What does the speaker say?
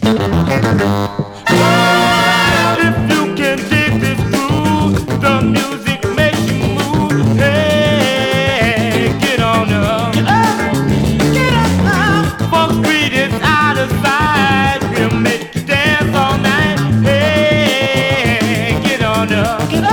If you can dig this groove, the music makes you move. Hey, get on up. Get up. Funk Street is out of sight. We'll make you dance all night. Hey, get on up.